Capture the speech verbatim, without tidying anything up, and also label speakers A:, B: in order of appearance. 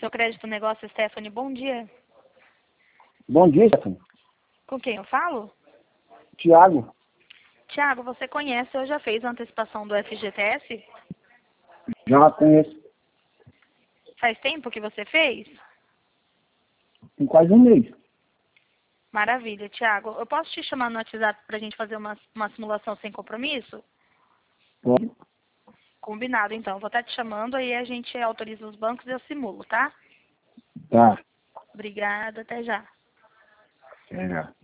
A: Seu crédito negócio, Stephanie, bom dia.
B: Bom dia, Stephanie.
A: Com quem eu falo?
B: Tiago.
A: Tiago, você conhece ou já fez a antecipação do F G T S?
B: Já conheço.
A: Faz tempo que você fez?
B: Tem quase um mês.
A: Maravilha, Tiago. Eu posso te chamar no WhatsApp para a gente fazer uma, uma simulação sem compromisso?
B: Pode?
A: Combinado, então. Vou estar te chamando, aí a gente autoriza os bancos e eu simulo, tá?
B: Tá.
A: Obrigada, até já.
B: É.